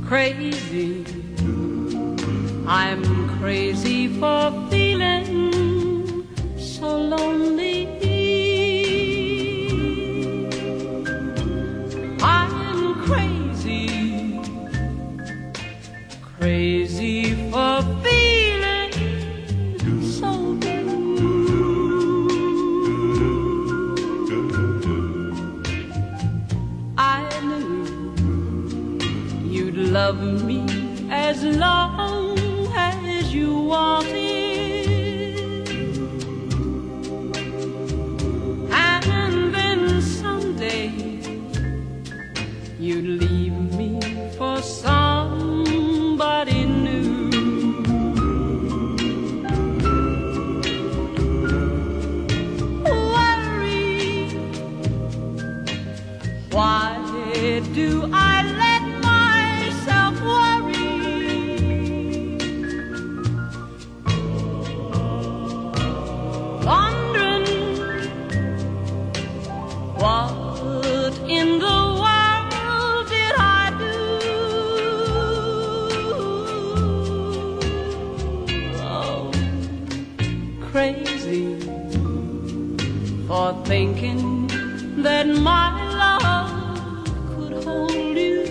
crazy. I'm crazy for feeling so lonely. I'm crazy, crazy for feeling so blue. I knew you'd love me as long as you wanted, and then someday you'd leave me for somebody new. Worry, why do I let myself worry? Wondering what in the world did I do? Oh, crazy for thinking that my love could hold you.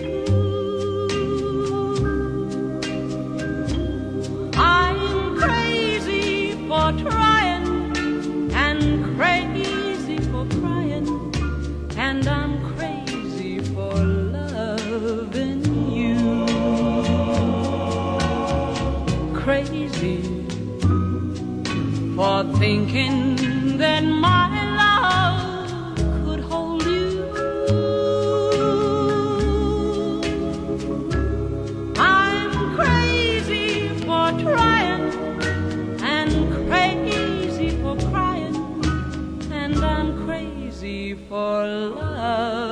I'm crazy for trying and crazy for crying, and I'm crazy for loving you. Crazy for thinking that my love could hold you. I'm crazy for trying and crazy for crying, and I'm crazy for love.